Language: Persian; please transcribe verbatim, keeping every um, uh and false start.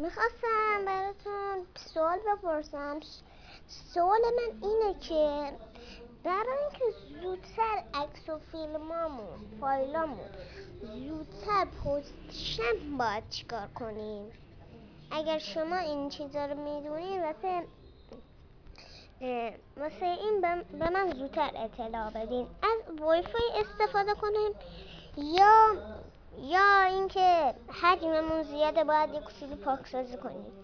میخواستم براتون سوال بپرسم. سوال من اینه که برای اینکه زودتر عکس و فیلمامون فایلامون زودتر پستشن باید چیکار کنیم؟ اگر شما این چیزا رو میدونین واسه واسه این به من زودتر اطلاع بدین. از وای فای استفاده کنیم یا یا اینکه حجممون زیاده باید یک کوچولو پاکسازی کنیم؟